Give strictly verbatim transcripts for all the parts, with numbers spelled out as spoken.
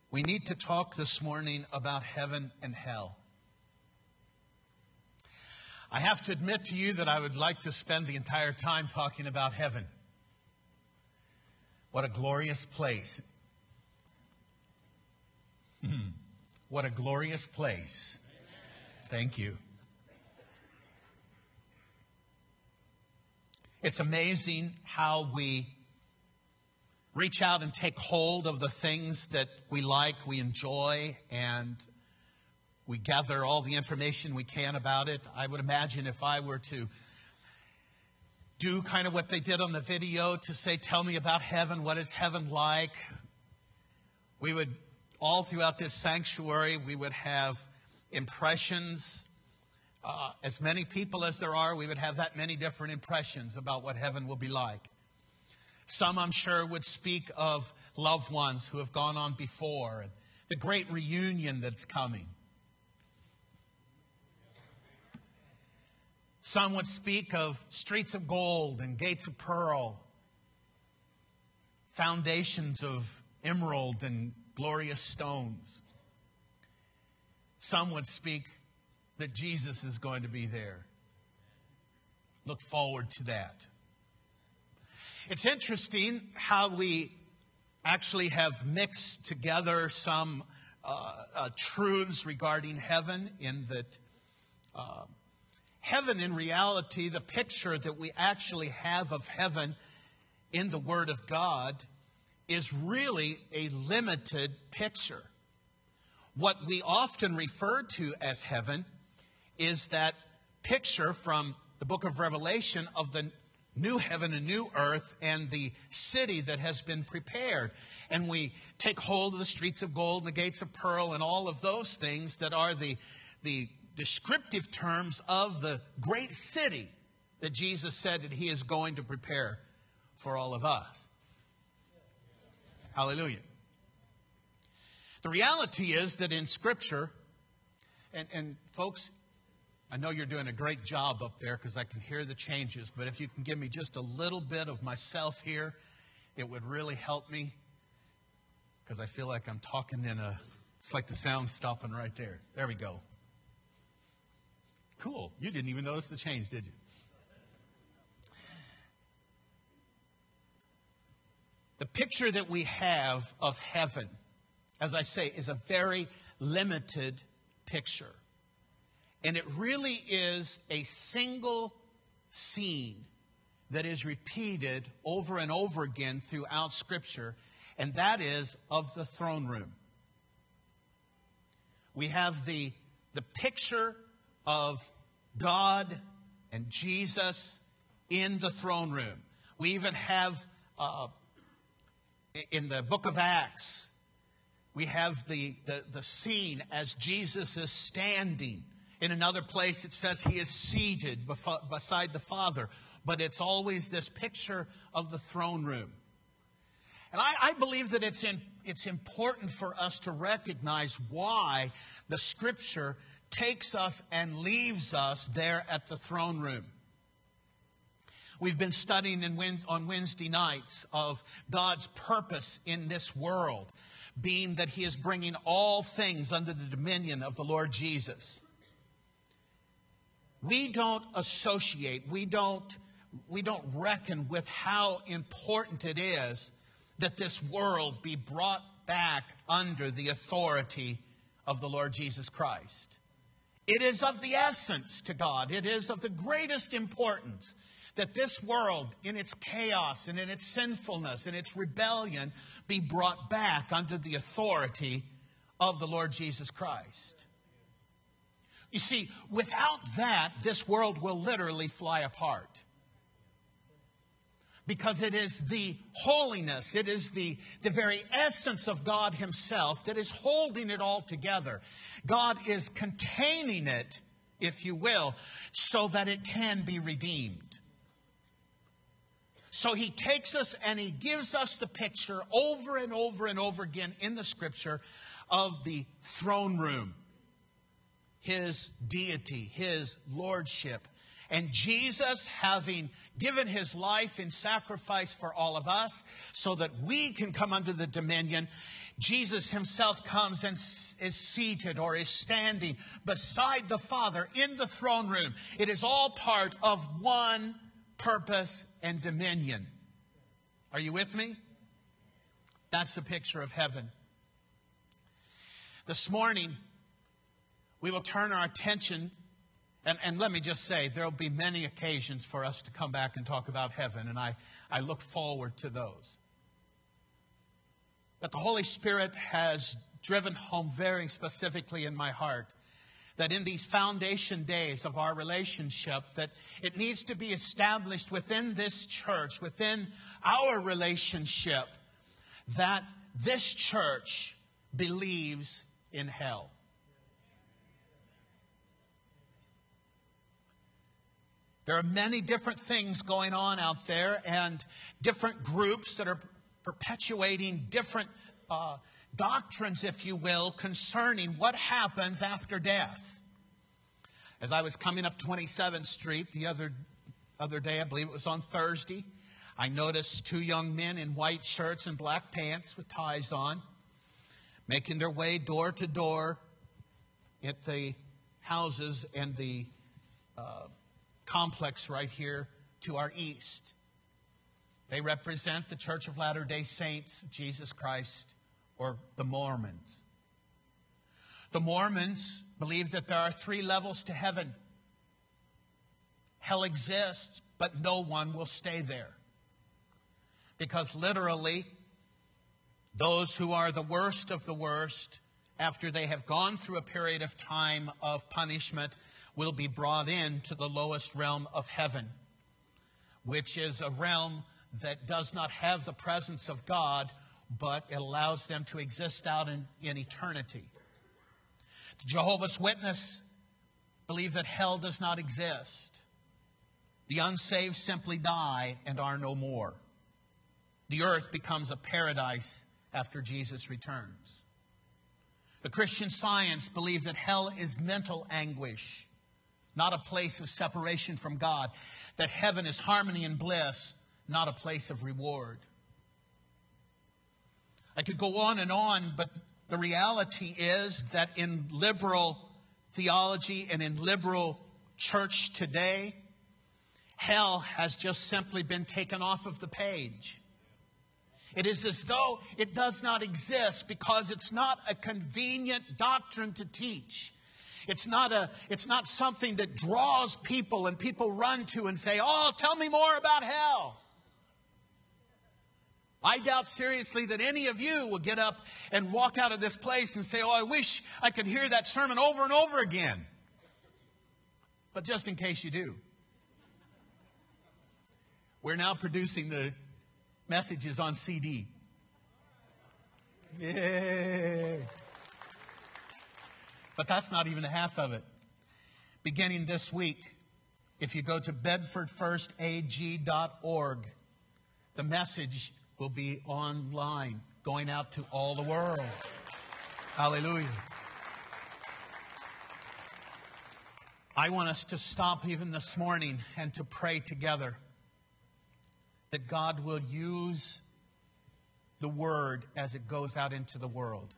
We need to talk this morning about heaven and hell. I have to admit to you that I would like to spend the entire time talking about heaven. What a glorious place. What a glorious place. Thank you. It's amazing how we reach out and take hold of the things that we like, we enjoy, and we gather all the information we can about it. I would imagine if I were to do kind of what they did on the video to say, tell me about heaven, what is heaven like? We would, all throughout this sanctuary, we would have impressions. Uh, as many people as there are, we would have that many different impressions about what heaven will be like. Some, I'm sure, would speak of loved ones who have gone on before, and the great reunion that's coming. Some would speak of streets of gold and gates of pearl, foundations of emerald and glorious stones. Some would speak that Jesus is going to be there. Look forward to that. It's interesting how we actually have mixed together some uh, uh, truths regarding heaven, in that uh, heaven, in reality, the picture that we actually have of heaven in the Word of God is really a limited picture. What we often refer to as heaven is that picture from the book of Revelation of the new heaven and new earth and the city that has been prepared. And we take hold of the streets of gold and the gates of pearl and all of those things that are the, the descriptive terms of the great city that Jesus said that he is going to prepare for all of us. Hallelujah. The reality is that in Scripture, and, and folks, I know you're doing a great job up there because I can hear the changes, but if you can give me just a little bit of myself here, it would really help me, because I feel like I'm talking in a, it's like the sound's stopping right there. There we go. Cool. You didn't even notice the change, did you? The picture that we have of heaven, as I say, is a very limited picture. And it really is a single scene that is repeated over and over again throughout Scripture, and that is of the throne room. We have the, the picture of God and Jesus in the throne room. We even have, uh, in the book of Acts, we have the, the, the scene as Jesus is standing. In another place, it says he is seated beside the Father. But it's always this picture of the throne room. And I, I believe that it's, in, it's important for us to recognize why the Scripture takes us and leaves us there at the throne room. We've been studying in, on Wednesday nights of God's purpose in this world, being that he is bringing all things under the dominion of the Lord Jesus. We don't associate, we don't, we don't reckon with how important it is that this world be brought back under the authority of the Lord Jesus Christ. It is of the essence to God. It is of the greatest importance that this world, in its chaos and in its sinfulness and its rebellion, be brought back under the authority of the Lord Jesus Christ. You see, without that, this world will literally fly apart. Because it is the holiness, it is the, the very essence of God himself that is holding it all together. God is containing it, if you will, so that it can be redeemed. So he takes us and he gives us the picture over and over and over again in the Scripture of the throne room. His deity, his lordship. And Jesus, having given his life in sacrifice for all of us so that we can come under the dominion, Jesus himself comes and is seated or is standing beside the Father in the throne room. It is all part of one purpose and dominion. Are you with me? That's the picture of heaven. This morning, we will turn our attention, and, and let me just say, there will be many occasions for us to come back and talk about heaven, and I, I look forward to those. But the Holy Spirit has driven home very specifically in my heart that in these foundation days of our relationship, that it needs to be established within this church, within our relationship, that this church believes in hell. There are many different things going on out there and different groups that are perpetuating different uh, doctrines, if you will, concerning what happens after death. As I was coming up twenty-seventh Street the other, other day, I believe it was on Thursday, I noticed two young men in white shirts and black pants with ties on, making their way door to door at the houses and the uh, complex right here to our east. They represent the Church of Latter-day Saints of Jesus Christ, or the Mormons. The Mormons believe that there are three levels to heaven. Hell exists, but no one will stay there. Because literally, those who are the worst of the worst, after they have gone through a period of time of punishment, will be brought into the lowest realm of heaven, which is a realm that does not have the presence of God, but it allows them to exist out in, in eternity. The Jehovah's Witnesses believe that hell does not exist. The unsaved simply die and are no more. The earth becomes a paradise after Jesus returns. The Christian Science believe that hell is mental anguish, not a place of separation from God. That heaven is harmony and bliss, not a place of reward. I could go on and on, but the reality is that in liberal theology and in liberal church today, hell has just simply been taken off of the page. It is as though it does not exist because it's not a convenient doctrine to teach. It's not a, it's not something that draws people and people run to and say, "Oh, tell me more about hell." I doubt seriously that any of you will get up and walk out of this place and say, "Oh, I wish I could hear that sermon over and over again." But just in case you do, we're now producing the messages on C D. Yay! But that's not even half of it. Beginning this week, if you go to bedford first a g dot org, the message will be online, going out to all the world. Hallelujah. I want us to stop even this morning and to pray together that God will use the word as it goes out into the world.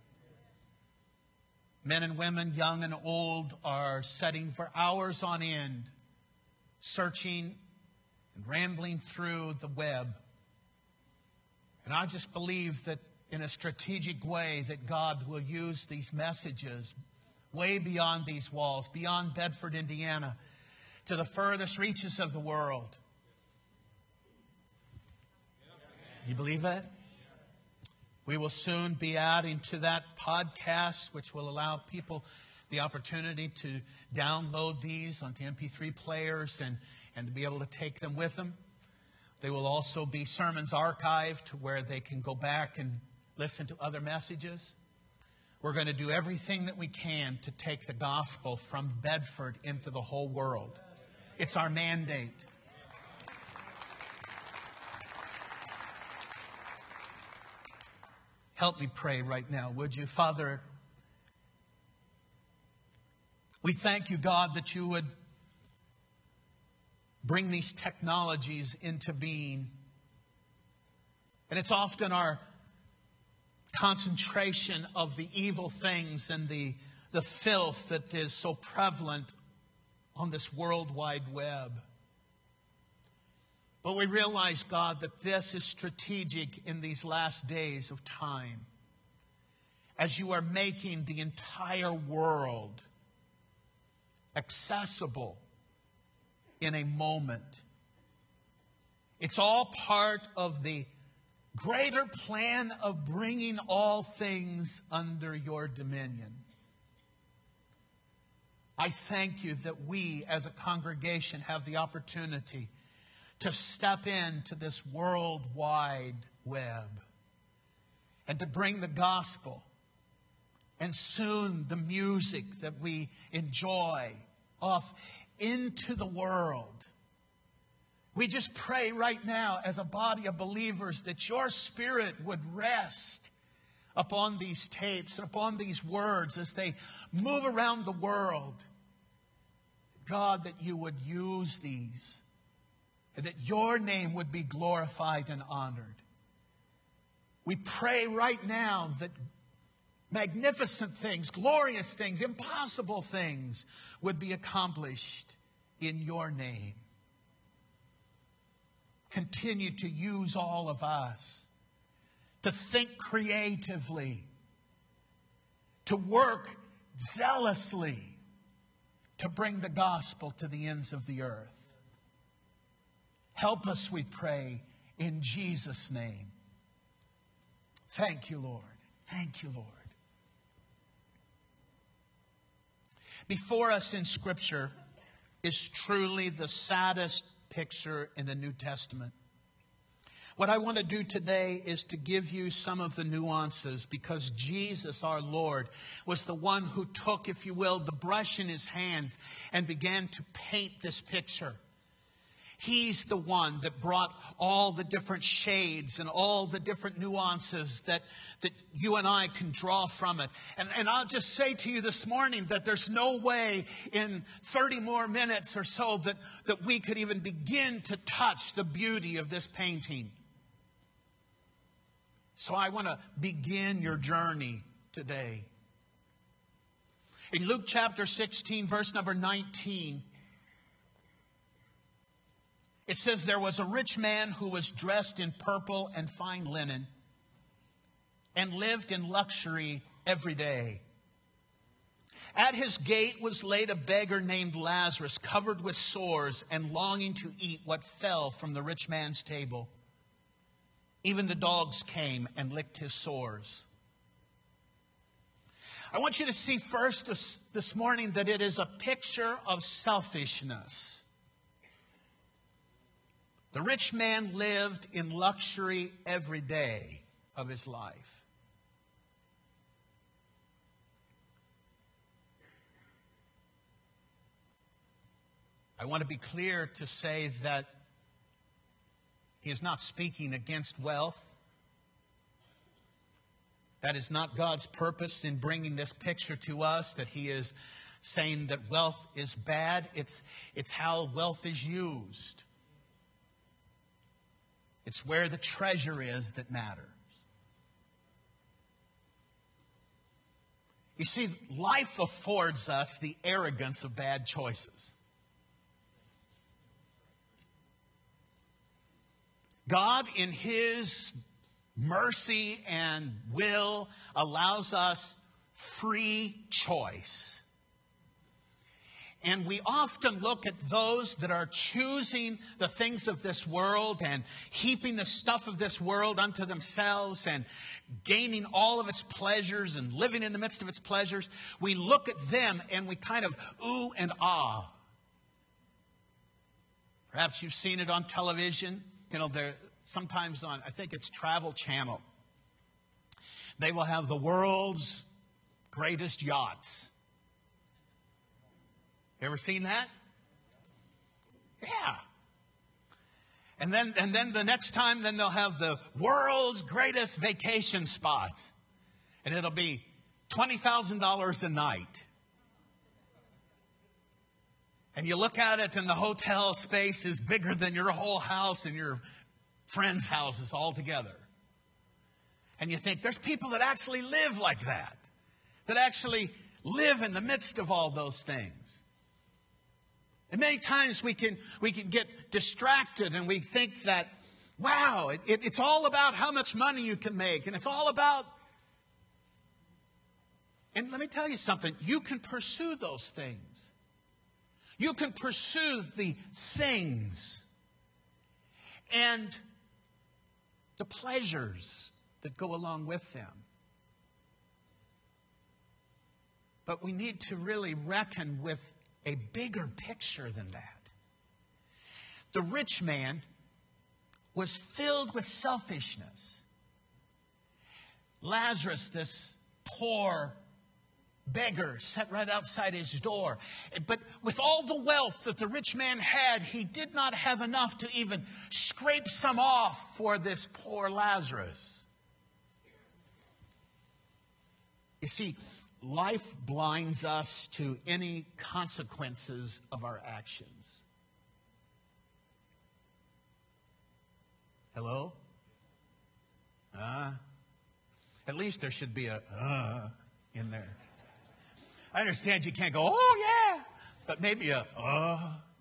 Men and women, young and old, are sitting for hours on end, searching and rambling through the web. And I just believe that in a strategic way that God will use these messages way beyond these walls, beyond Bedford, Indiana, to the furthest reaches of the world. You believe that? We will soon be adding to that podcast, which will allow people the opportunity to download these onto M P three players and, and to be able to take them with them. They will also be sermons archived where they can go back and listen to other messages. We're going to do everything that we can to take the gospel from Bedford into the whole world. It's our mandate. Help me pray right now, would you? Father, we thank you, God, that you would bring these technologies into being. And it's often our concentration of the evil things and the, the filth that is so prevalent on this World Wide Web. But we realize, God, that this is strategic in these last days of time, as you are making the entire world accessible in a moment. It's all part of the greater plan of bringing all things under your dominion. I thank you that we as a congregation have the opportunity to step into this worldwide web and to bring the gospel and soon the music that we enjoy off into the world. We just pray right now as a body of believers that your Spirit would rest upon these tapes and upon these words as they move around the world. God, that you would use these and that your name would be glorified and honored. We pray right now that magnificent things, glorious things, impossible things would be accomplished in your name. Continue to use all of us to think creatively, to work zealously, to bring the gospel to the ends of the earth. Help us, we pray, in Jesus' name. Thank you, Lord. Thank you, Lord. Before us in Scripture is truly the saddest picture in the New Testament. What I want to do today is to give you some of the nuances, because Jesus, our Lord, was the one who took, if you will, the brush in his hands and began to paint this picture. He's the one that brought all the different shades and all the different nuances that, that you and I can draw from it. And, and I'll just say to you this morning that there's no way in thirty more minutes or so that, that we could even begin to touch the beauty of this painting. So I want to begin your journey today. In Luke chapter sixteen, verse number nineteen, it says, there was a rich man who was dressed in purple and fine linen and lived in luxury every day. At his gate was laid a beggar named Lazarus, covered with sores and longing to eat what fell from the rich man's table. Even the dogs came and licked his sores. I want you to see first this, this morning that it is a picture of selfishness. The rich man lived in luxury every day of his life. I want to be clear to say that he is not speaking against wealth. That is not God's purpose in bringing this picture to us, that he is saying that wealth is bad. It's, it's how wealth is used. It's where the treasure is that matters. You see, life affords us the arrogance of bad choices. God, in his mercy and will, allows us free choice. And we often look at those that are choosing the things of this world and heaping the stuff of this world unto themselves and gaining all of its pleasures and living in the midst of its pleasures. We look at them and we kind of ooh and ah. Perhaps you've seen it on television. You know, they're sometimes on, I think it's Travel Channel. They will have the world's greatest yachts. Ever seen that? Yeah. And then and then the next time, then they'll have the world's greatest vacation spots. And it'll be twenty thousand dollars a night. And you look at it and the hotel space is bigger than your whole house and your friends' houses all together. And you think, there's people that actually live like that, that actually live in the midst of all those things. And many times we can, we can get distracted and we think that, wow, it, it, it's all about how much money you can make. And it's all about... And let me tell you something. You can pursue those things. You can pursue the things and the pleasures that go along with them. But we need to really reckon with a bigger picture than that. The rich man was filled with selfishness. Lazarus, this poor beggar, sat right outside his door. But with all the wealth that the rich man had, he did not have enough to even scrape some off for this poor Lazarus. You see, life blinds us to any consequences of our actions. Hello? Uh, at least there should be a uh in there. I understand you can't go, oh yeah, but maybe a uh.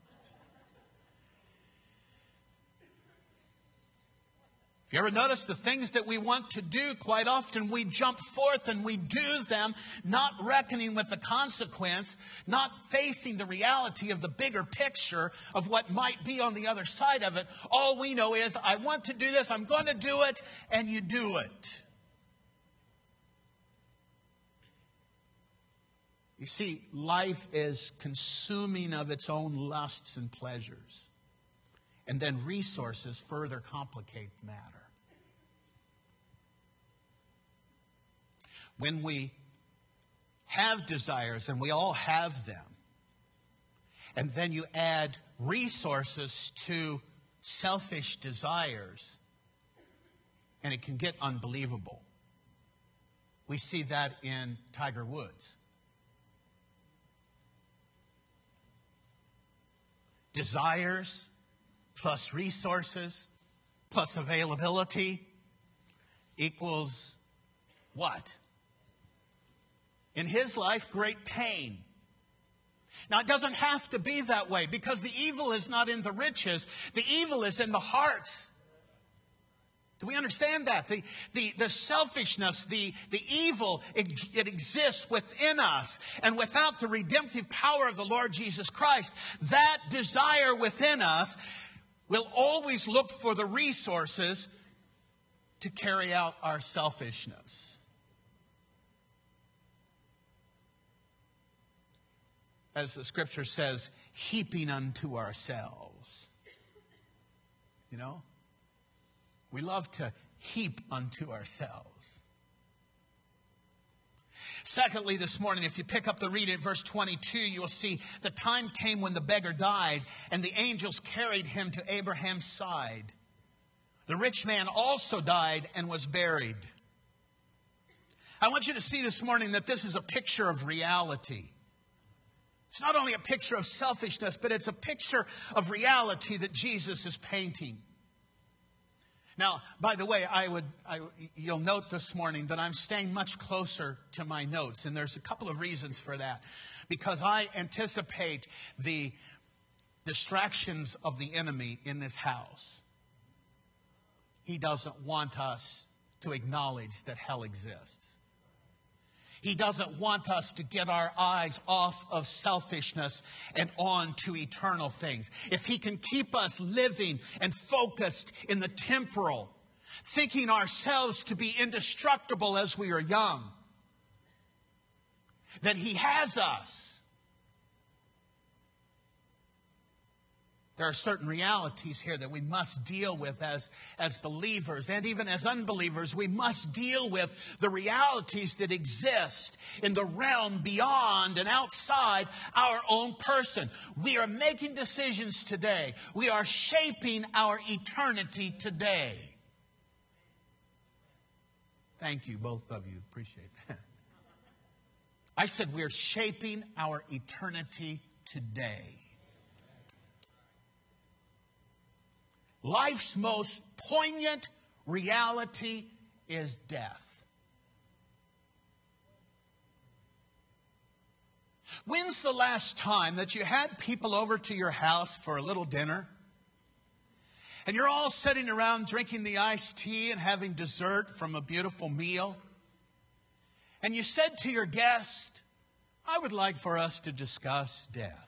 If you ever notice the things that we want to do, quite often we jump forth and we do them, not reckoning with the consequence, not facing the reality of the bigger picture of what might be on the other side of it. All we know is, I want to do this, I'm going to do it, and you do it. You see, life is consuming of its own lusts and pleasures. And then resources further complicate the matter. When we have desires, and we all have them, and then you add resources to selfish desires, and it can get unbelievable. We see that in Tiger Woods. Desires plus resources plus availability equals what? In his life, great pain. Now, it doesn't have to be that way, because the evil is not in the riches. The evil is in the hearts. Do we understand that? The, the, the selfishness, the, the evil, it, it exists within us. And without the redemptive power of the Lord Jesus Christ, that desire within us will always look for the resources to carry out our selfishness. As the scripture says, heaping unto ourselves. You know? We love to heap unto ourselves. Secondly, this morning, if you pick up the reading at verse twenty-two, you'll see the time came when the beggar died, and the angels carried him to Abraham's side. The rich man also died and was buried. I want you to see this morning that this is a picture of reality. It's not only a picture of selfishness, but it's a picture of reality that Jesus is painting. Now, by the way, I would, I, you'll note this morning that I'm staying much closer to my notes. And there's a couple of reasons for that. Because I anticipate the distractions of the enemy in this house. He doesn't want us to acknowledge that hell exists. He doesn't want us to get our eyes off of selfishness and on to eternal things. If he can keep us living and focused in the temporal, thinking ourselves to be indestructible as we are young, then he has us. There are certain realities here that we must deal with as, as believers, and even as unbelievers. We must deal with the realities that exist in the realm beyond and outside our own person. We are making decisions today. We are shaping our eternity today. Thank you, both of you. Appreciate that. I said we're shaping our eternity today. Life's most poignant reality is death. When's the last time that you had people over to your house for a little dinner? And you're all sitting around drinking the iced tea and having dessert from a beautiful meal. And you said to your guest, I would like for us to discuss death.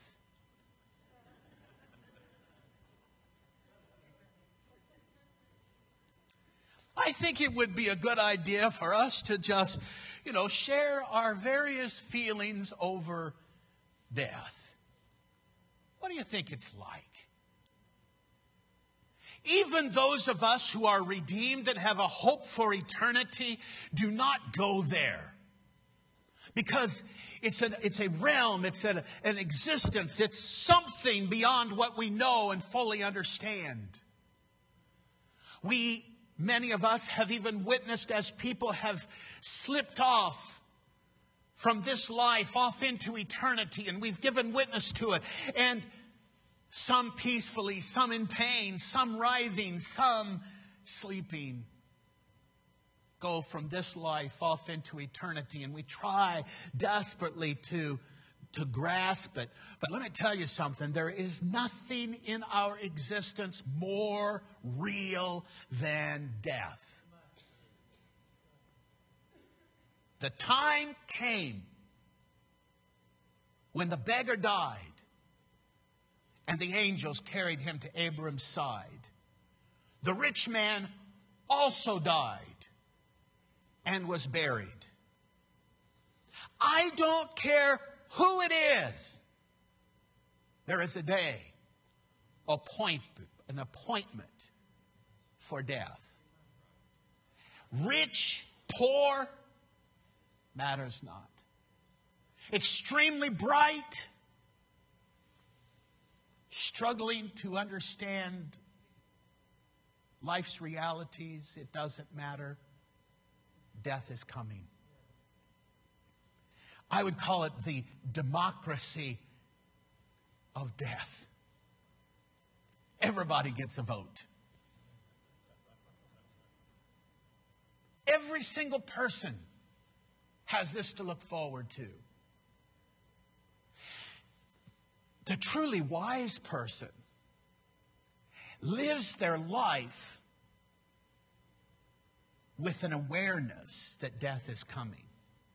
I think it would be a good idea for us to just, you know, share our various feelings over death. What do you think it's like? Even those of us who are redeemed and have a hope for eternity do not go there. Because it's a, it's a realm, it's a, an existence, it's something beyond what we know and fully understand. We, many of us, have even witnessed as people have slipped off from this life, off into eternity, and we've given witness to it. And some peacefully, some in pain, some writhing, some sleeping, go from this life off into eternity. And we try desperately to, to grasp it. But let me tell you something. There is nothing in our existence more real than death. The time came when the beggar died. And the angels carried him to Abram's side. The rich man also died and was buried. I don't care who it is. There is a day, appoint, an appointment for death. Rich, poor, matters not. Extremely bright, struggling to understand life's realities, it doesn't matter. Death is coming. I would call it the democracy of death. Everybody gets a vote. Every single person has this to look forward to. The truly wise person lives their life with an awareness that death is coming.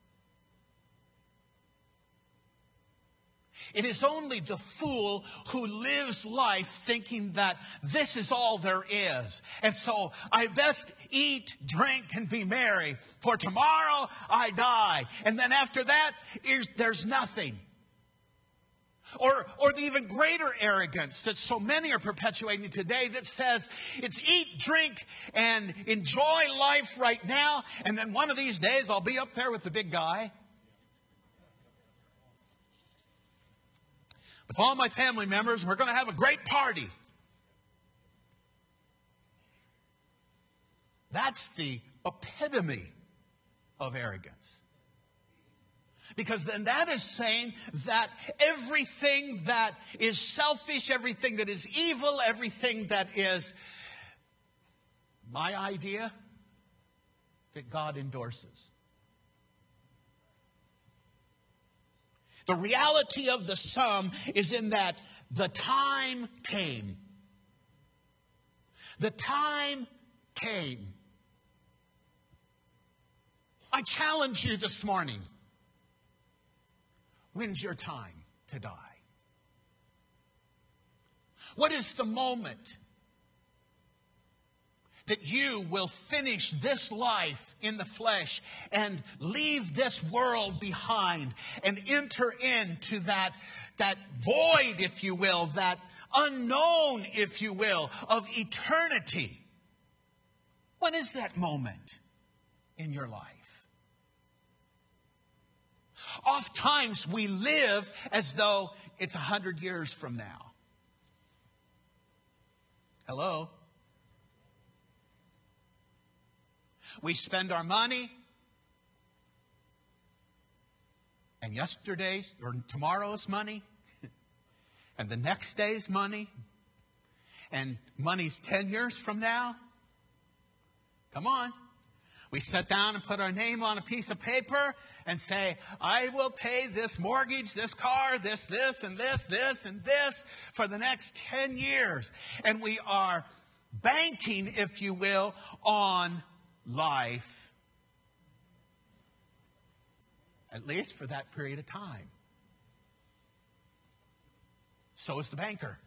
It is only the fool who lives life thinking that this is all there is. And so I best eat, drink, and be merry, for tomorrow I die. And then after that, there's nothing. Or, or the even greater arrogance that so many are perpetuating today that says it's eat, drink, and enjoy life right now. And then one of these days I'll be up there with the big guy. With all my family members, we're going to have a great party. That's the epitome of arrogance. Because then that is saying that everything that is selfish, everything that is evil, everything that is my idea, that God endorses. The reality of the sum is in that the time came. The time came. I challenge you this morning. When's your time to die? What is the moment that you will finish this life in the flesh and leave this world behind and enter into that, that void, if you will, that unknown, if you will, of eternity? When is that moment in your life? Oftentimes we live as though it's a hundred years from now. Hello? We spend our money, and yesterday's or tomorrow's money, and the next day's money, and money's ten years from now. Come on. We sit down and put our name on a piece of paper and say, I will pay this mortgage, this car, this, this, and this, this, and this for the next ten years. And we are banking, if you will, on life, at least for that period of time. So is the banker.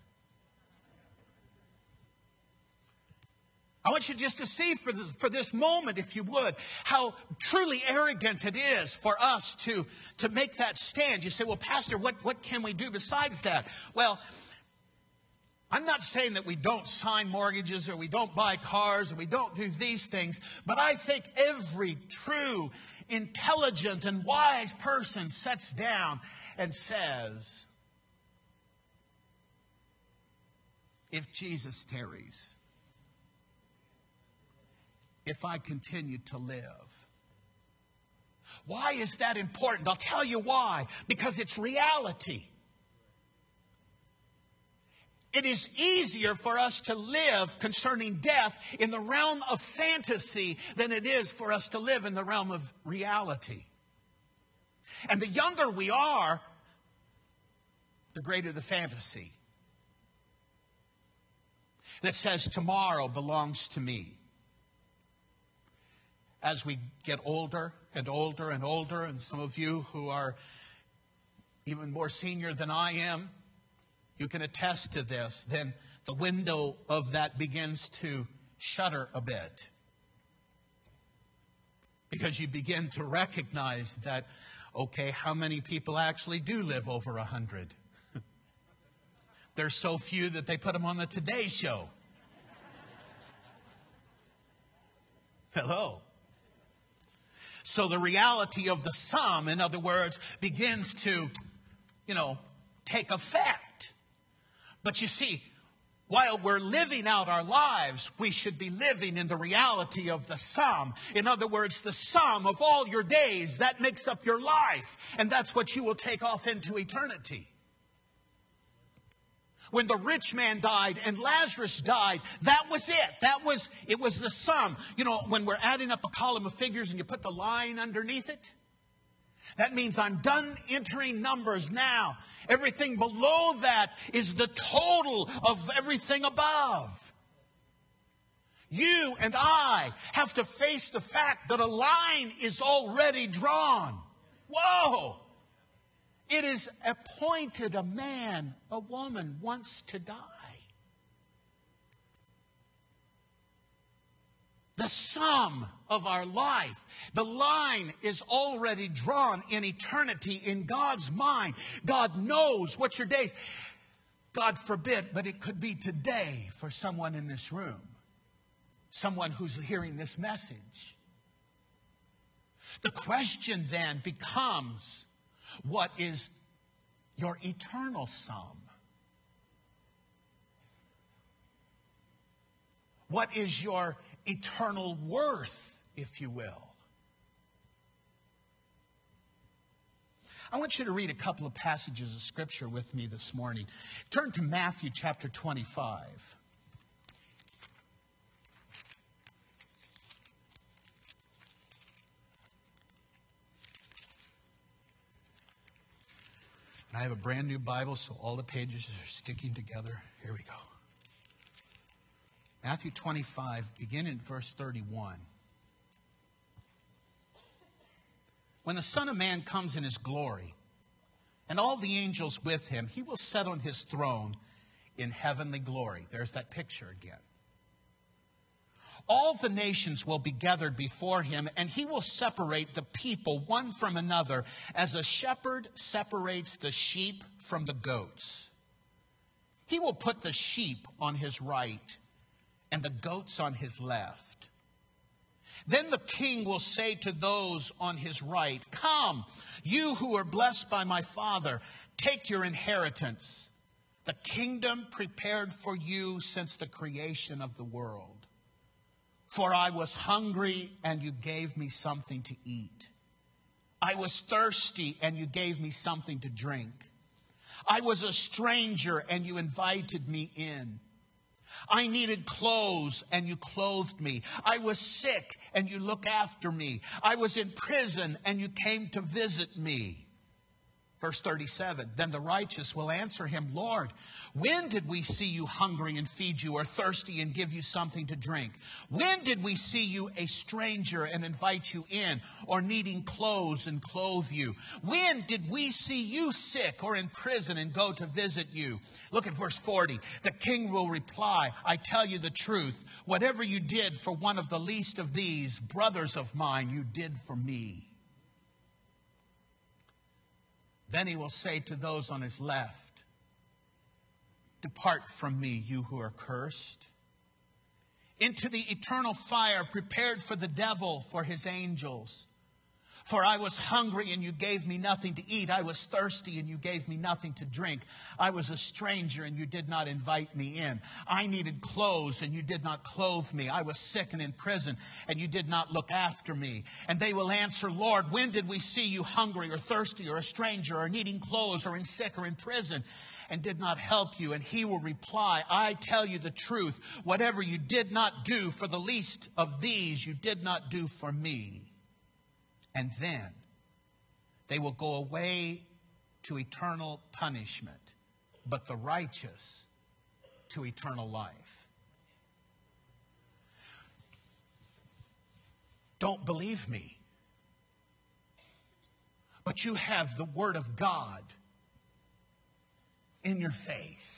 I want you just to see for this, for this moment, if you would, how truly arrogant it is for us to, to make that stand. You say, well, Pastor, what, what can we do besides that? Well, I'm not saying that we don't sign mortgages or we don't buy cars or we don't do these things, but I think every true, intelligent, and wise person sits down and says, if Jesus tarries, if I continue to live. Why is that important? I'll tell you why. Because it's reality. It is easier for us to live concerning death in the realm of fantasy than it is for us to live in the realm of reality. And the younger we are, the greater the fantasy that says tomorrow belongs to me. As we get older and older and older, and some of you who are even more senior than I am, you can attest to this, then the window of that begins to shutter a bit. Because you begin to recognize that, okay, how many people actually do live over a hundred? There's so few that they put them on the Today Show. Hello. So the reality of the sum, in other words, begins to, you know, take effect. But you see, while we're living out our lives, we should be living in the reality of the sum. In other words, the sum of all your days, that makes up your life. And that's what you will take off into eternity. When the rich man died and Lazarus died, that was it. That was, it was the sum. You know, when we're adding up a column of figures and you put the line underneath it, that means I'm done entering numbers now. Everything below that is the total of everything above. You and I have to face the fact that a line is already drawn. Whoa! It is appointed a man, a woman, once to die. The sum of our life, the line is already drawn in eternity in God's mind. God knows what your days. God forbid, but it could be today for someone in this room. Someone who's hearing this message. The question then becomes, what is your eternal sum? What is your eternal worth, if you will? I want you to read a couple of passages of Scripture with me this morning. Turn to Matthew chapter twenty-five. And I have a brand new Bible, so all the pages are sticking together. Here we go. Matthew twenty-five, begin in verse thirty-one. When the Son of Man comes in his glory, and all the angels with him, he will sit on his throne in heavenly glory. There's that picture again. All the nations will be gathered before him, and he will separate the people one from another, as a shepherd separates the sheep from the goats. He will put the sheep on his right and the goats on his left. Then the king will say to those on his right, "Come, you who are blessed by my Father, take your inheritance, the kingdom prepared for you since the creation of the world. For I was hungry, and you gave me something to eat. I was thirsty, and you gave me something to drink. I was a stranger, and you invited me in. I needed clothes and you clothed me. I was sick and you looked after me. I was in prison and you came to visit me. Verse thirty-seven, then the righteous will answer him, Lord, when did we see you hungry and feed you, or thirsty and give you something to drink? When did we see you a stranger and invite you in, or needing clothes and clothe you? When did we see you sick or in prison and go to visit you? Look at verse forty. The king will reply, I tell you the truth, whatever you did for one of the least of these brothers of mine, you did for me. Then he will say to those on his left, depart from me, you who are cursed, into the eternal fire prepared for the devil, for his angels. For I was hungry and you gave me nothing to eat. I was thirsty and you gave me nothing to drink. I was a stranger and you did not invite me in. I needed clothes and you did not clothe me. I was sick and in prison and you did not look after me. And they will answer, Lord, when did we see you hungry or thirsty or a stranger or needing clothes or in sick or in prison and did not help you? And he will reply, I tell you the truth, whatever you did not do for the least of these, you did not do for me. And then they will go away to eternal punishment, but the righteous to eternal life. Don't believe me, but you have the Word of God in your face.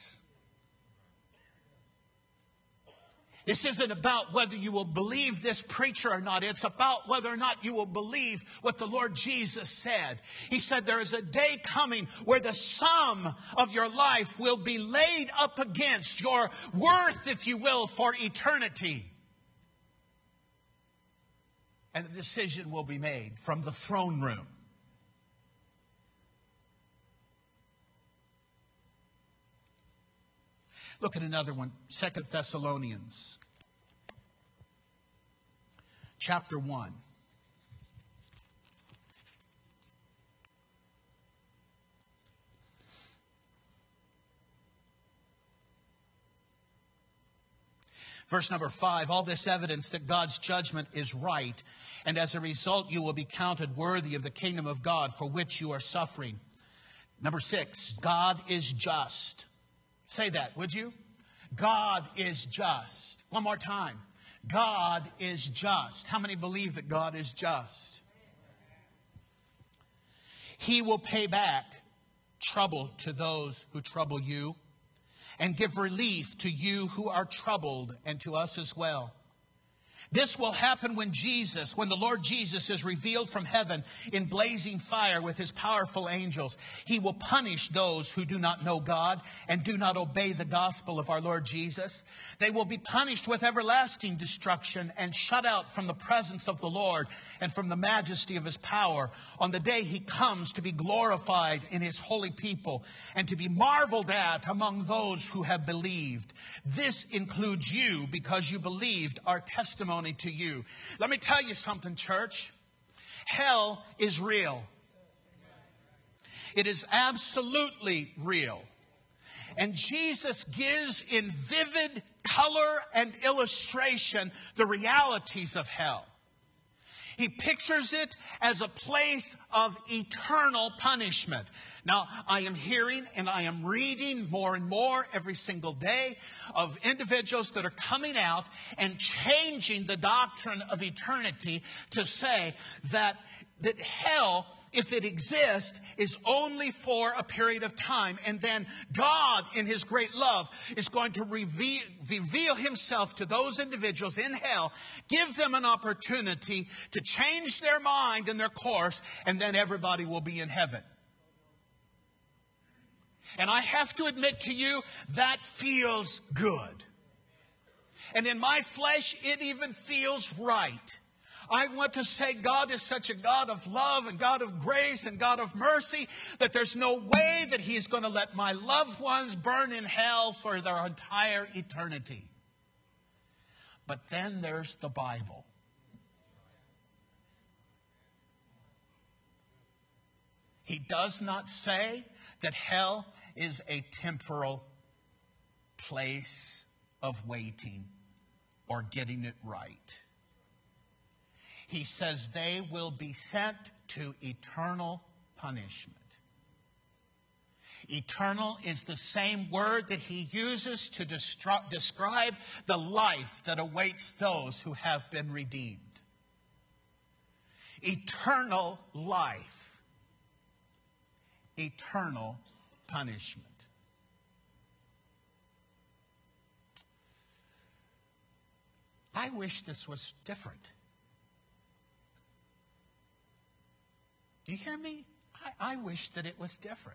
This isn't about whether you will believe this preacher or not. It's about whether or not you will believe what the Lord Jesus said. He said there is a day coming where the sum of your life will be laid up against your worth, if you will, for eternity. And the decision will be made from the throne room. Look at another one, Second Thessalonians, chapter one. Verse number five, all this evidence that God's judgment is right, and as a result you will be counted worthy of the kingdom of God for which you are suffering. Number six, God is just. Say that, would you? God is just. One more time. God is just. How many believe that God is just? He will pay back trouble to those who trouble you and give relief to you who are troubled, and to us as well. This will happen when Jesus, when the Lord Jesus is revealed from heaven in blazing fire with his powerful angels. He will punish those who do not know God and do not obey the gospel of our Lord Jesus. They will be punished with everlasting destruction and shut out from the presence of the Lord and from the majesty of his power on the day he comes to be glorified in his holy people and to be marveled at among those who have believed. This includes you, because you believed our testimony to you. Let me tell you something, church. Hell is real. It is absolutely real. And Jesus gives in vivid color and illustration the realities of hell. He pictures it as a place of eternal punishment. Now, I am hearing and I am reading more and more every single day of individuals that are coming out and changing the doctrine of eternity to say that, that hell, if it exists, is only for a period of time. And then God, in his great love, is going to reveal, reveal himself to those individuals in hell, give them an opportunity to change their mind and their course, and then everybody will be in heaven. And I have to admit to you, that feels good. And in my flesh, it even feels right. I want to say God is such a God of love and God of grace and God of mercy that there's no way that he's going to let my loved ones burn in hell for their entire eternity. But then there's the Bible. He does not say that hell is a temporal place of waiting or getting it right. He says they will be sent to eternal punishment. Eternal is the same word that he uses to destru- describe the life that awaits those who have been redeemed. Eternal life. Eternal punishment. I wish this was different. Do you hear me? I, I wish that it was different.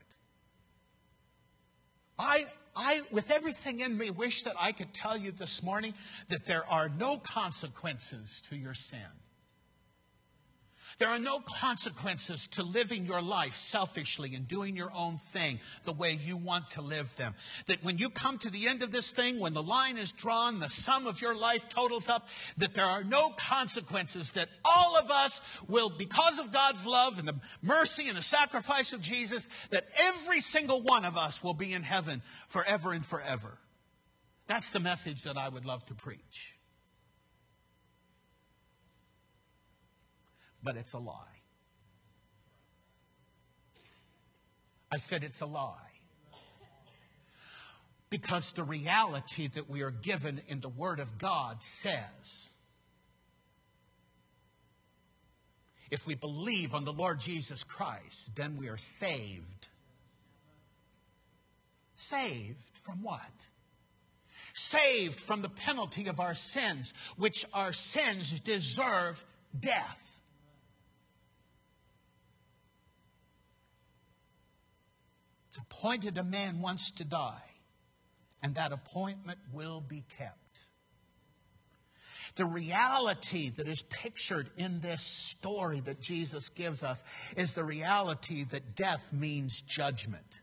I, I, with everything in me, wish that I could tell you this morning that there are no consequences to your sin. There are no consequences to living your life selfishly and doing your own thing the way you want to live them. That when you come to the end of this thing, when the line is drawn, the sum of your life totals up, that there are no consequences, that all of us will, because of God's love and the mercy and the sacrifice of Jesus, that every single one of us will be in heaven forever and forever. That's the message that I would love to preach. But it's a lie. I said it's a lie. Because the reality that we are given in the Word of God says, if we believe on the Lord Jesus Christ, then we are saved. Saved from what? Saved from the penalty of our sins, which our sins deserve death. It's appointed a man once to die, and that appointment will be kept. The reality that is pictured in this story that Jesus gives us is the reality that death means judgment.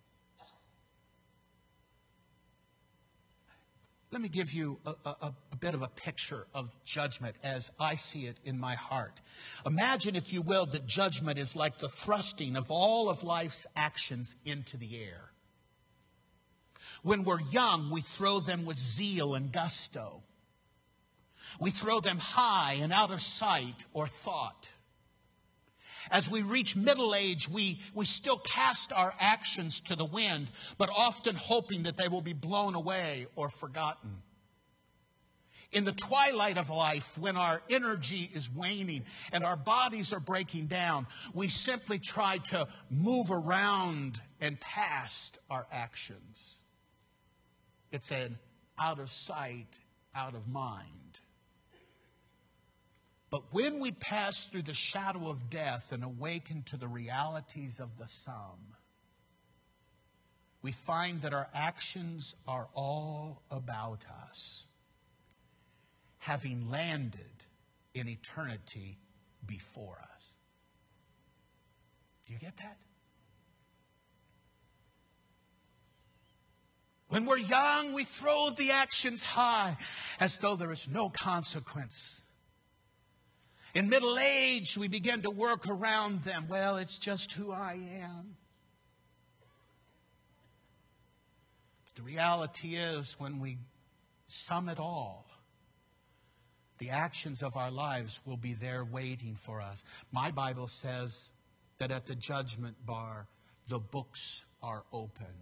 Let me give you a, a, a bit of a picture of judgment as I see it in my heart. Imagine, if you will, that judgment is like the thrusting of all of life's actions into the air. When we're young, we throw them with zeal and gusto. We throw them high and out of sight or thought. As we reach middle age, we, we still cast our actions to the wind, but often hoping that they will be blown away or forgotten. In the twilight of life, when our energy is waning and our bodies are breaking down, we simply try to move around and past our actions. It's an out of sight, out of mind. But when we pass through the shadow of death and awaken to the realities of the sum, we find that our actions are all about us, having landed in eternity before us. Do you get that? When we're young, we throw the actions high as though there is no consequence. In middle age, we begin to work around them. Well, it's just who I am. But the reality is, when we sum it all, the actions of our lives will be there waiting for us. My Bible says that at the judgment bar, the books are open.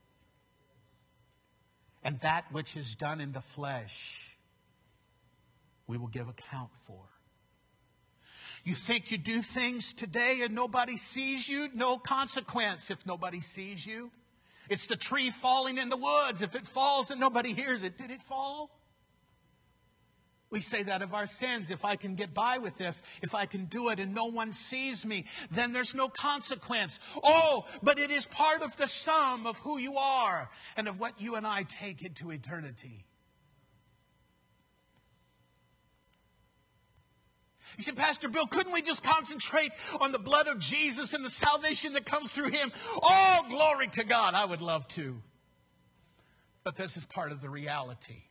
And that which is done in the flesh, we will give account for. You think you do things today and nobody sees you? No consequence if nobody sees you. It's the tree falling in the woods. If it falls and nobody hears it, did it fall? We say that of our sins. If I can get by with this, if I can do it and no one sees me, then there's no consequence. Oh, but it is part of the sum of who you are and of what you and I take into eternity. You say, Pastor Bill, couldn't we just concentrate on the blood of Jesus and the salvation that comes through him? Oh, glory to God. I would love to. But this is part of the reality.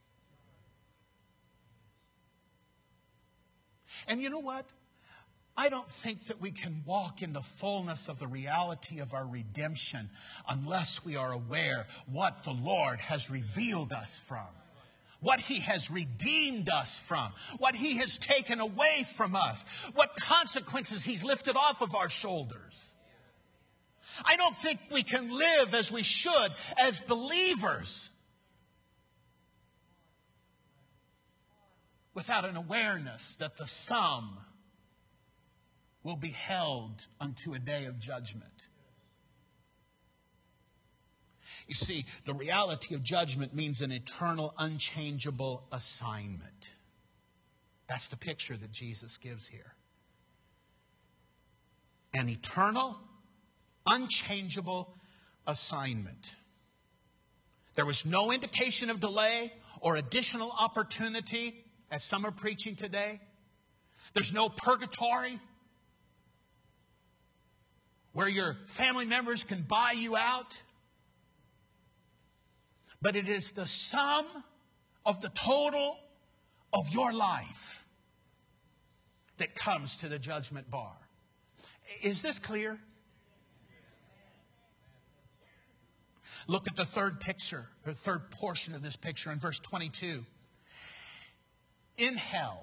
And you know what? I don't think that we can walk in the fullness of the reality of our redemption unless we are aware what the Lord has revealed us from. what he has redeemed us from, what he has taken away from us, what consequences he's lifted off of our shoulders. I don't think we can live as we should as believers without an awareness that the sum will be held unto a day of judgment. You see, the reality of judgment means an eternal, unchangeable assignment. That's the picture that Jesus gives here. An eternal, unchangeable assignment. There was no indication of delay or additional opportunity, as some are preaching today. There's no purgatory where your family members can buy you out. But it is the sum of the total of your life that comes to the judgment bar. Is this clear? Look at the third picture, the third portion of this picture in verse twenty-two. In hell,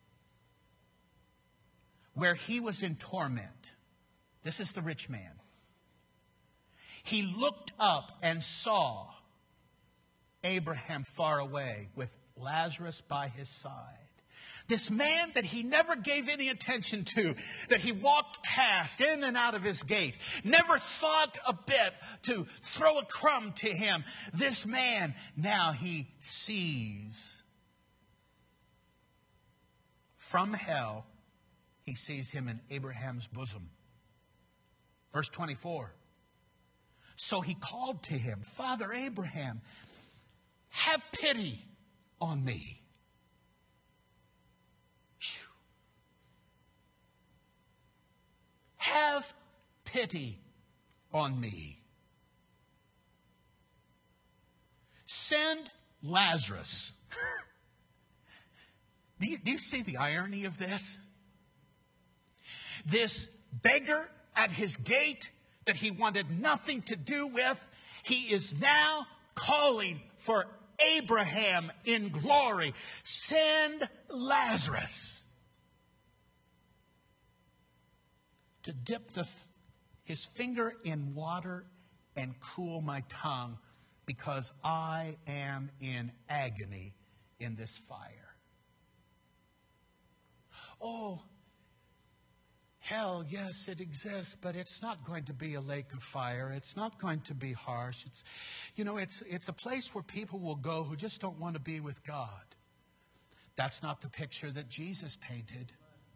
where he was in torment, this is the rich man. He looked up and saw Abraham far away with Lazarus by his side. This man that he never gave any attention to, that he walked past in and out of his gate, never thought a bit to throw a crumb to him. This man, now he sees from hell, he sees him in Abraham's bosom. Verse twenty-four. So he called to him, Father Abraham, have pity on me. Whew. Have pity on me. Send Lazarus. do, you, do you see the irony of this? This beggar at his gate that he wanted nothing to do with, he is now calling for Abraham in glory. Send Lazarus to dip the, his finger in water and cool my tongue, because I am in agony in this fire. Oh, hell, yes, it exists, but it's not going to be a lake of fire. It's not going to be harsh. It's, you know, it's, it's a place where people will go who just don't want to be with God. That's not the picture that Jesus painted.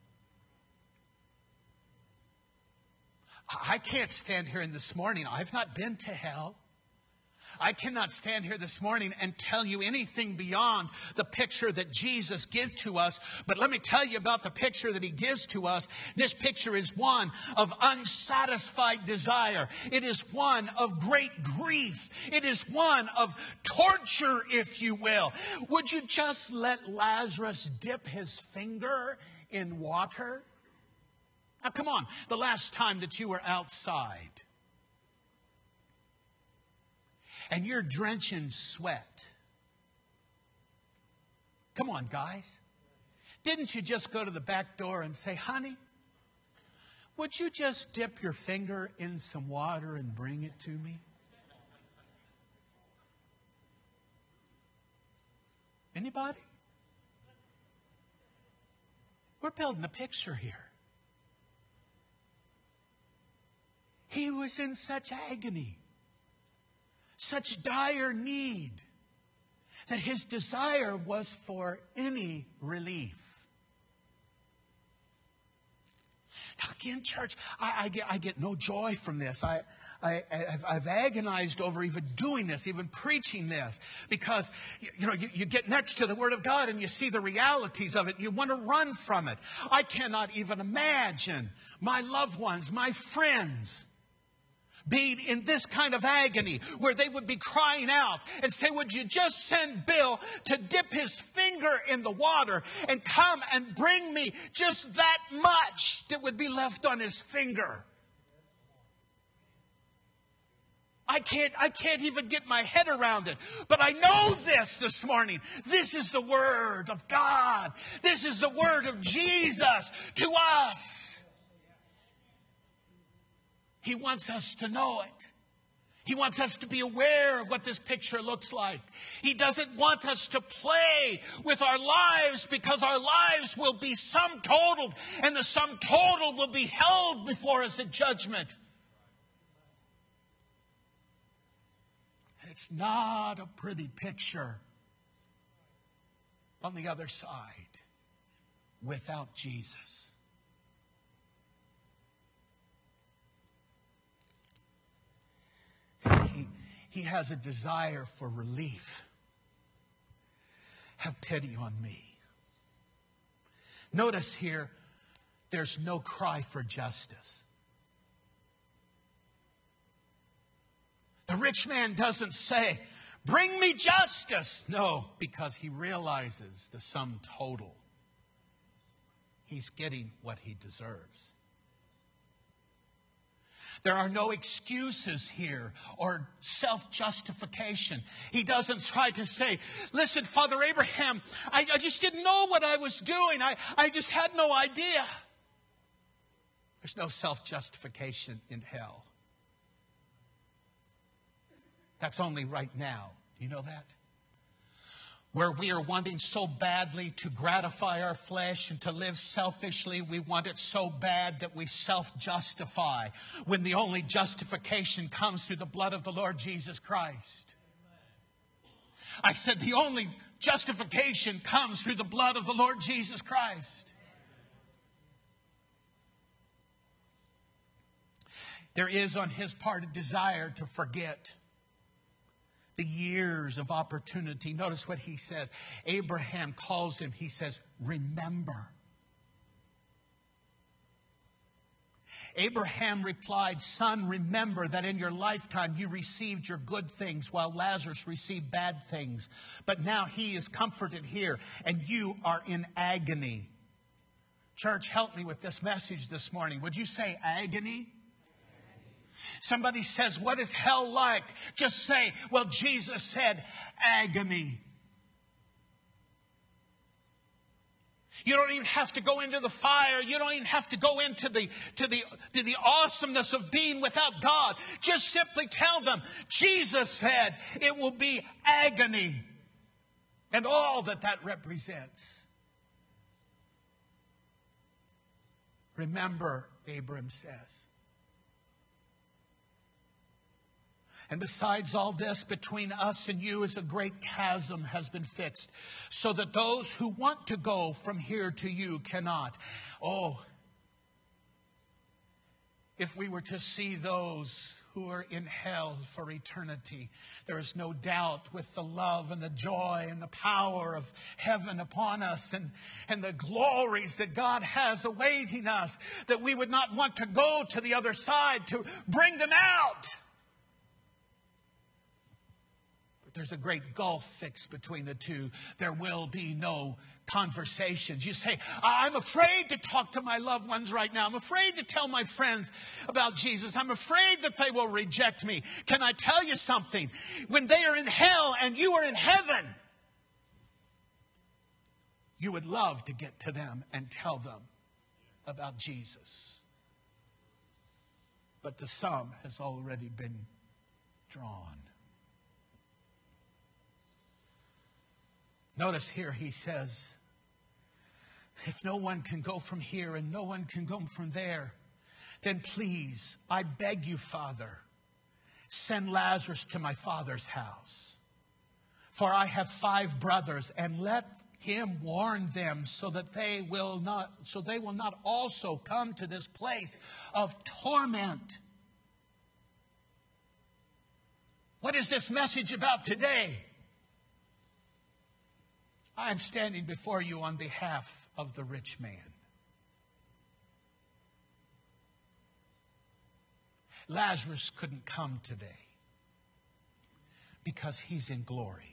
I can't stand here in this morning. I've not been to hell. I cannot stand here this morning and tell you anything beyond the picture that Jesus gives to us. But let me tell you about the picture that he gives to us. This picture is one of unsatisfied desire. It is one of great grief. It is one of torture, if you will. Would you just let Lazarus dip his finger in water? Now, come on. The last time that you were outside and you're drenching sweat. Come on, guys. Didn't you just go to the back door and say, honey, would you just dip your finger in some water and bring it to me? Anybody? We're building a picture here. He was in such agony, such dire need, that his desire was for any relief. Now again, church, I, I, get, I get no joy from this. I, I, I've, I've agonized over even doing this, even preaching this, because you know you, you get next to the Word of God and you see the realities of it. And you want to run from it. I cannot even imagine my loved ones, my friends, being in this kind of agony where they would be crying out and say, would you just send Bill to dip his finger in the water and come and bring me just that much that would be left on his finger? I can't, I can't even get my head around it. But I know this this morning. This is the Word of God. This is the Word of Jesus to us. He wants us to know it. He wants us to be aware of what this picture looks like. He doesn't want us to play with our lives, because our lives will be sum totaled, and the sum total will be held before us at judgment. It's not a pretty picture on the other side without Jesus. He, he has a desire for relief. Have pity on me. Notice here, there's no cry for justice. The rich man doesn't say, bring me justice. No, because he realizes the sum total. He's getting what he deserves. There are no excuses here or self-justification. He doesn't try to say, listen, Father Abraham, I, I just didn't know what I was doing. I, I just had no idea. There's no self-justification in hell. That's only right now. Do you know that? Where we are wanting so badly to gratify our flesh and to live selfishly, we want it so bad that we self-justify, when the only justification comes through the blood of the Lord Jesus Christ. I said the only justification comes through the blood of the Lord Jesus Christ. There is on his part a desire to forget the years of opportunity. Notice what he says. Abraham calls him, he says, remember. Abraham replied, son, remember that in your lifetime you received your good things while Lazarus received bad things. But now he is comforted here and you are in agony. Church, help me with this message this morning. Would you say agony? Somebody says, what is hell like? Just say, well, Jesus said agony. You don't even have to go into the fire. You don't even have to go into the, to the, to the awesomeness of being without God. Just simply tell them, Jesus said it will be agony. And all that that represents. Remember, Abram says. And besides all this, between us and you is a great chasm has been fixed, so that those who want to go from here to you cannot. Oh, if we were to see those who are in hell for eternity, there is no doubt with the love and the joy and the power of heaven upon us and, and the glories that God has awaiting us, that we would not want to go to the other side to bring them out. There's a great gulf fixed between the two. There will be no conversations. You say, I'm afraid to talk to my loved ones right now. I'm afraid to tell my friends about Jesus. I'm afraid that they will reject me. Can I tell you something? When they are in hell and you are in heaven, you would love to get to them and tell them about Jesus. But the sum has already been drawn. Notice here he says, if no one can go from here and no one can go from there, then please, I beg you, Father, send Lazarus to my father's house. For I have five brothers, and let him warn them so that they will not, so they will not also come to this place of torment. What is this message about today? I am standing before you on behalf of the rich man. Lazarus couldn't come today because he's in glory.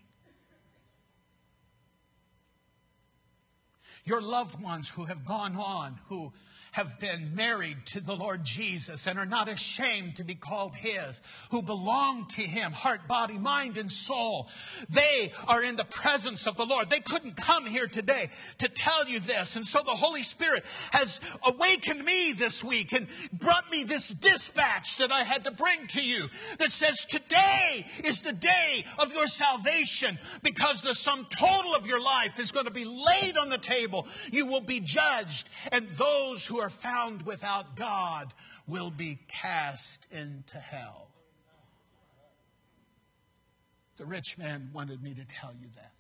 Your loved ones who have gone on, who have been married to the Lord Jesus and are not ashamed to be called His, who belong to Him, heart, body, mind, and soul. They are in the presence of the Lord. They couldn't come here today to tell you this. And so the Holy Spirit has awakened me this week and brought me this dispatch that I had to bring to you that says today is the day of your salvation, because the sum total of your life is going to be laid on the table. You will be judged, and those who are found without God will be cast into hell. The rich man wanted me to tell you that.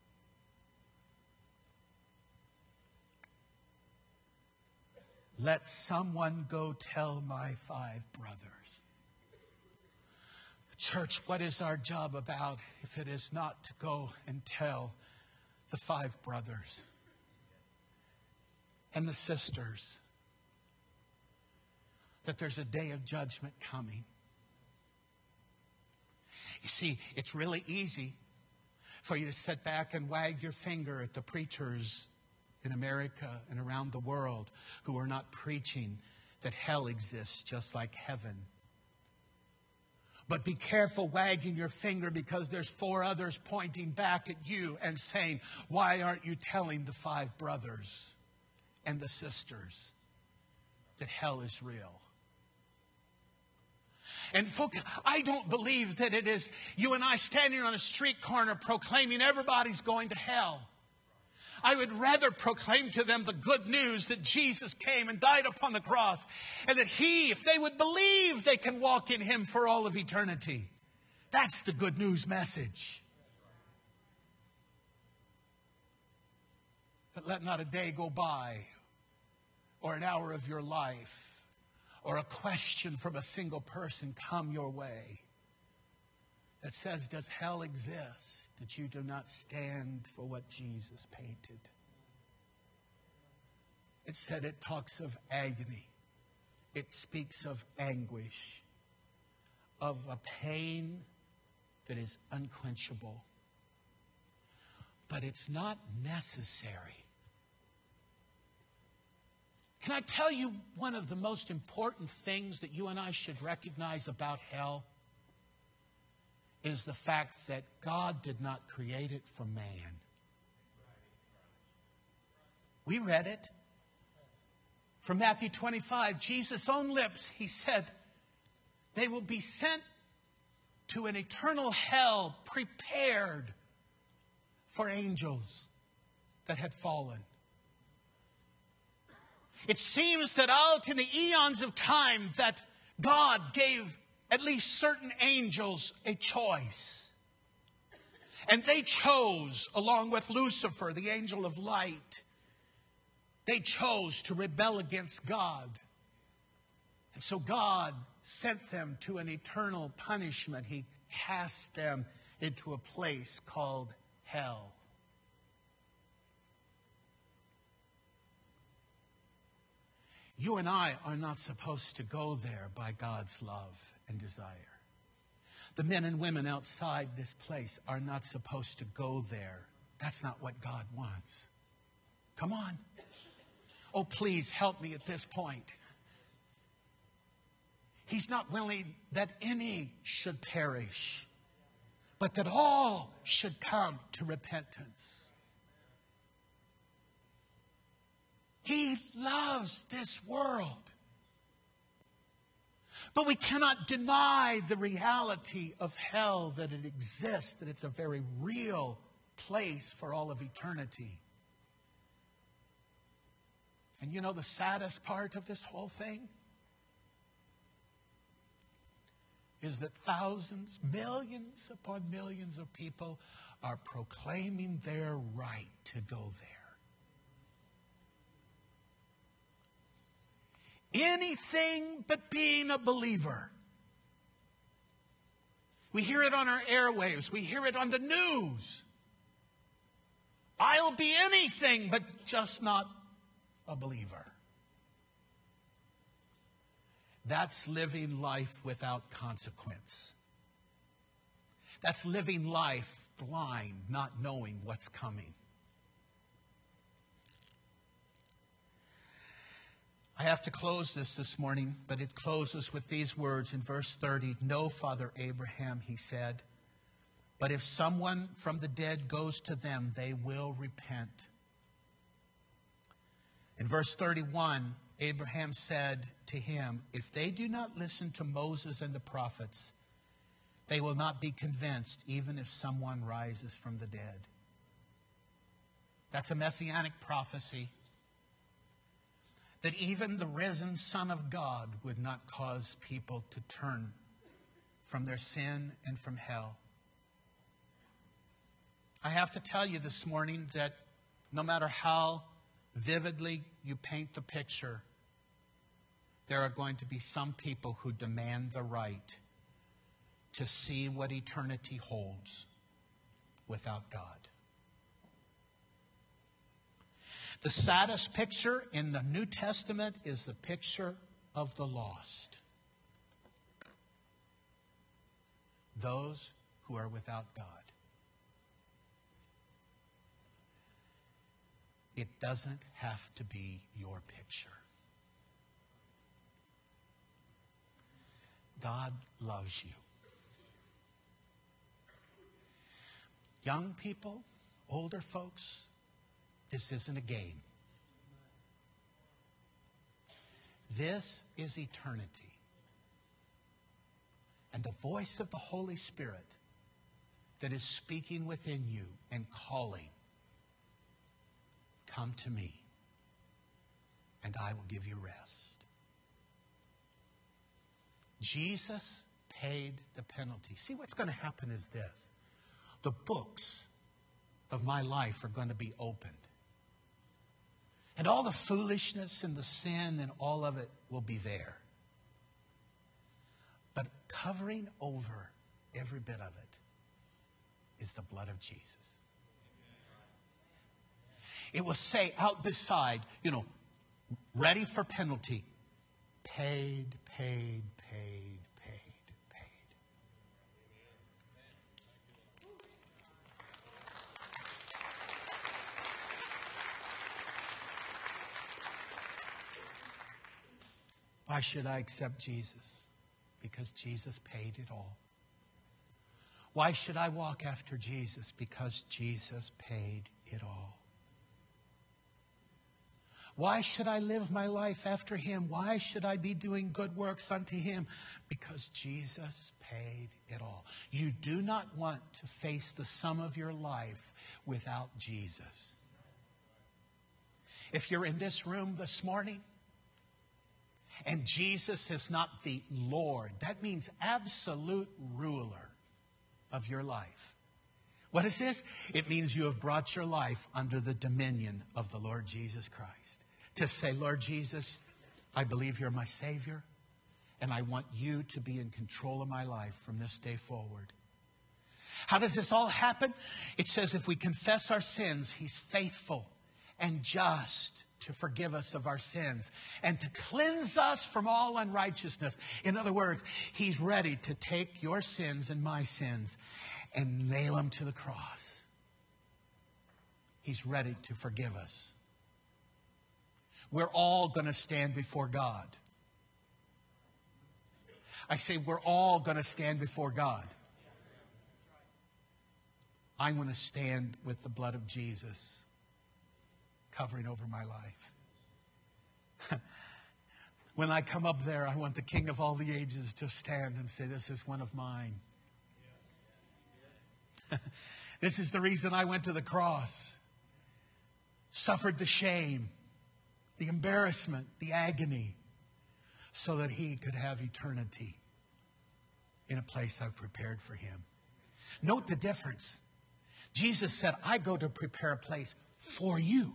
Let someone go tell my five brothers. Church, what is our job about if it is not to go and tell the five brothers and the sisters that there's a day of judgment coming? You see, it's really easy for you to sit back and wag your finger at the preachers in America and around the world who are not preaching that hell exists just like heaven. But be careful wagging your finger, because there's four others pointing back at you and saying, why aren't you telling the five brothers and the sisters that hell is real? And folks, I don't believe that it is you and I standing on a street corner proclaiming everybody's going to hell. I would rather proclaim to them the good news that Jesus came and died upon the cross, and that He, if they would believe, they can walk in Him for all of eternity. That's the good news message. But let not a day go by, or an hour of your life, or a question from a single person come your way that says, does hell exist? That you do not stand for what Jesus painted. It said it talks of agony. It speaks of anguish, of a pain that is unquenchable. But it's not necessary. Can I tell you one of the most important things that you and I should recognize about hell? Is the fact that God did not create it for man. We read it. From Matthew twenty-five, Jesus' own lips, He said, they will be sent to an eternal hell prepared for angels that had fallen. It seems that out in the eons of time that God gave at least certain angels a choice. And they chose, along with Lucifer, the angel of light, they chose to rebel against God. And so God sent them to an eternal punishment. He cast them into a place called hell. You and I are not supposed to go there by God's love and desire. The men and women outside this place are not supposed to go there. That's not what God wants. Come on. Oh, please help me at this point. He's not willing that any should perish, but that all should come to repentance. He loves this world. But we cannot deny the reality of hell, that it exists, that it's a very real place for all of eternity. And you know the saddest part of this whole thing? Is that thousands, millions upon millions of people are proclaiming their right to go there. Anything but being a believer. We hear it on our airwaves. We hear it on the news. I'll be anything but just not a believer. That's living life without consequence. That's living life blind, not knowing what's coming. I have to close this this morning, but it closes with these words in verse thirty. "No, Father Abraham," he said, "but if someone from the dead goes to them, they will repent." In verse thirty-one, Abraham said to him, "If they do not listen to Moses and the prophets, they will not be convinced, even if someone rises from the dead." That's a messianic prophecy. That even the risen Son of God would not cause people to turn from their sin and from hell. I have to tell you this morning that no matter how vividly you paint the picture, there are going to be some people who demand the right to see what eternity holds without God. The saddest picture in the New Testament is the picture of the lost. Those who are without God. It doesn't have to be your picture. God loves you. Young people, older folks, this isn't a game. This is eternity. And the voice of the Holy Spirit that is speaking within you and calling, "Come to me, and I will give you rest." Jesus paid the penalty. See, what's going to happen is this. The books of my life are going to be opened. And all the foolishness and the sin and all of it will be there. But covering over every bit of it is the blood of Jesus. It will say out beside, you know, ready for penalty. Paid, paid, paid, paid, paid. Why should I accept Jesus? Because Jesus paid it all. Why should I walk after Jesus? Because Jesus paid it all. Why should I live my life after Him? Why should I be doing good works unto Him? Because Jesus paid it all. You do not want to face the sum of your life without Jesus. If you're in this room this morning and Jesus is not the Lord, that means absolute ruler of your life. What is this? It means you have brought your life under the dominion of the Lord Jesus Christ. To say, "Lord Jesus, I believe you're my Savior, and I want you to be in control of my life from this day forward." How does this all happen? It says if we confess our sins, He's faithful and just to forgive us of our sins and to cleanse us from all unrighteousness. In other words, He's ready to take your sins and my sins and nail them to the cross. He's ready to forgive us. We're all going to stand before God. I say we're all going to stand before God. I'm going to stand with the blood of Jesus covering over my life. When I come up there, I want the King of all the ages to stand and say, "This is one of mine." This is the reason I went to the cross. Suffered the shame, the embarrassment, the agony, so that He could have eternity in a place I've prepared for Him. Note the difference. Jesus said, "I go to prepare a place for you."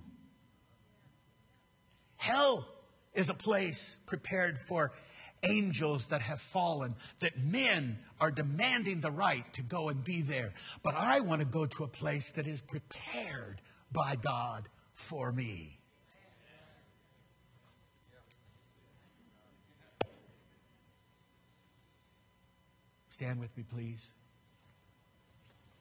Hell is a place prepared for angels that have fallen, that men are demanding the right to go and be there. But I want to go to a place that is prepared by God for me. Stand with me, please.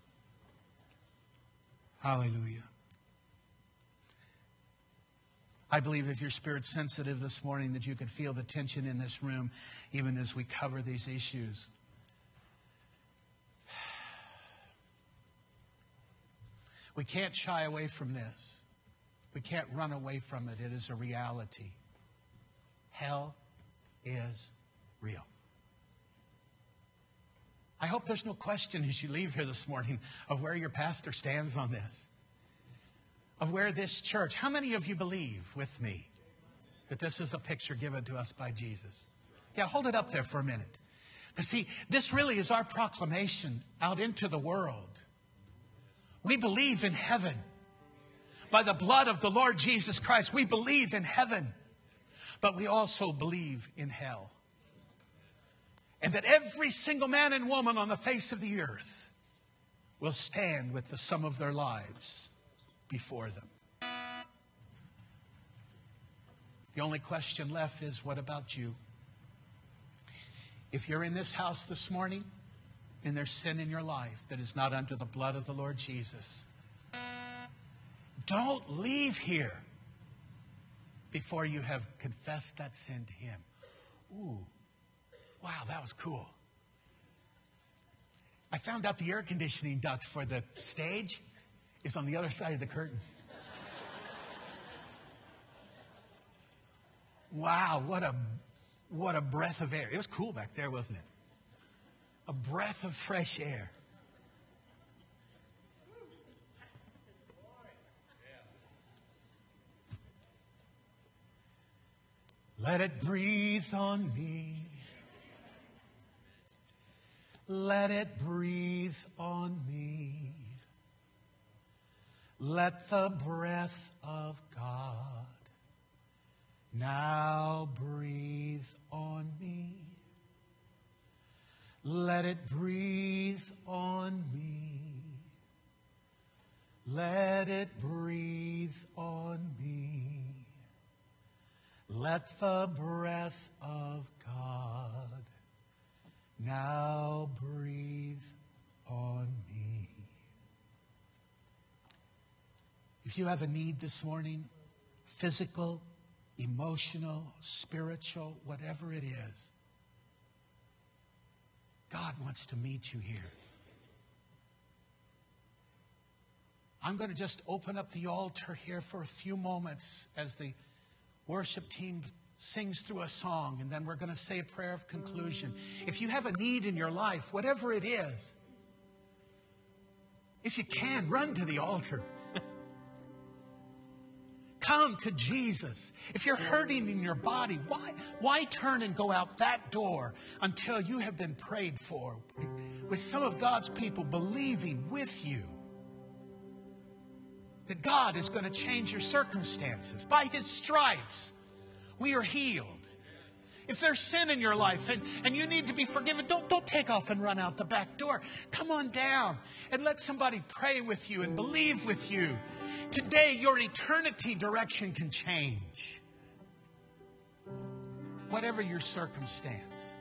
Hallelujah. I believe if you're spirit sensitive this morning that you could feel the tension in this room even as we cover these issues. We can't shy away from this. We can't run away from it. It is a reality. Hell is real. I hope there's no question as you leave here this morning of where your pastor stands on this. Of where this church, how many of you believe with me that this is a picture given to us by Jesus? Yeah, hold it up there for a minute. Because see, this really is our proclamation out into the world. We believe in heaven. By the blood of the Lord Jesus Christ, we believe in heaven. But we also believe in hell. And that every single man and woman on the face of the earth will stand with the sum of their lives before them. The only question left is, what about you? If you're in this house this morning and there's sin in your life that is not under the blood of the Lord Jesus, don't leave here before you have confessed that sin to Him. Ooh, wow, that was cool. I found out the air conditioning duct for the stage is on the other side of the curtain. Wow, what a what a breath of air. It was cool back there, wasn't it? A breath of fresh air. Let it breathe on me. Let it breathe on me. Let the breath of God now breathe on me. Let it breathe on me. Let it breathe on me. Let the breath of God now breathe on me. If you have a need this morning, physical, emotional, spiritual, whatever it is, God wants to meet you here. I'm going to just open up the altar here for a few moments as the worship team sings through a song, and then we're going to say a prayer of conclusion. If you have a need in your life, whatever it is, if you can, run to the altar. Come to Jesus. If you're hurting in your body, why, why turn and go out that door until you have been prayed for with some of God's people believing with you that God is going to change your circumstances? By His stripes, we are healed. If there's sin in your life and, and you need to be forgiven, don't, don't take off and run out the back door. Come on down and let somebody pray with you and believe with you. Today, your eternity direction can change. Whatever your circumstance,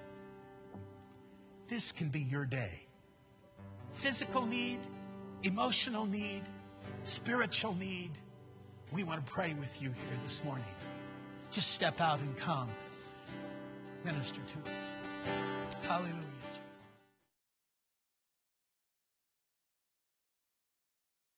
this can be your day. Physical need, emotional need, spiritual need. We want to pray with you here this morning. Just step out and come. Minister to us. Hallelujah.